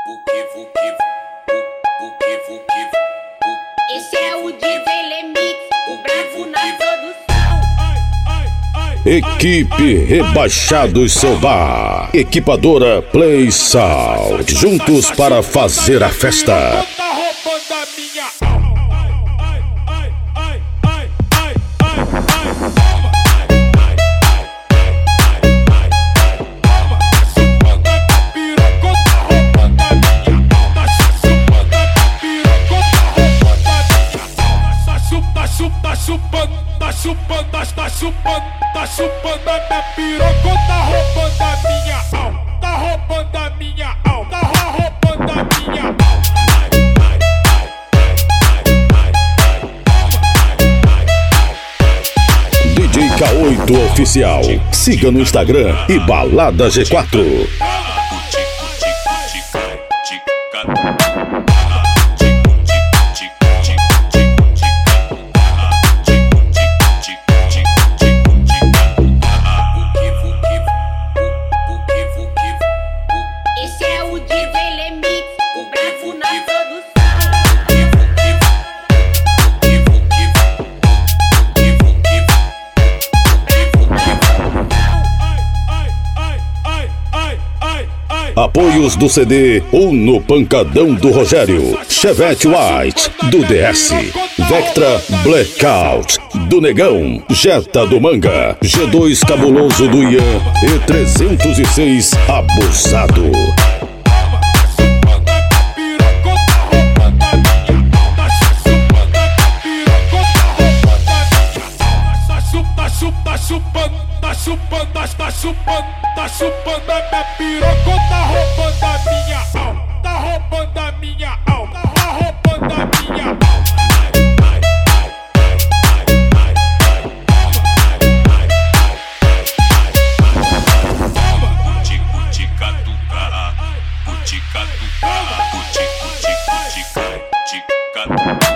Esse é o DJ Lemix, o bravo na produção. Equipe Rebaixados Seu Bar, Equipadora Play Sound, juntos para fazer a festa. Tá chupando a minha piroca, tá roubando a minha alma, tá roubando a minha alma, tá roubando a minha alma. DJ K8 Oficial, siga no Instagram e Balada G4. Apoios do CD Uno Pancadão do Rogério, Chevette White do DS, Vectra Blackout do Negão, Jetta do Manga, G2 Cabuloso do Ian e 306 Abusado. Tá chupando a minha piroca, tá roubando a minha alma, tá roubando a minha alma, tá roubando a minha alma. Cutica,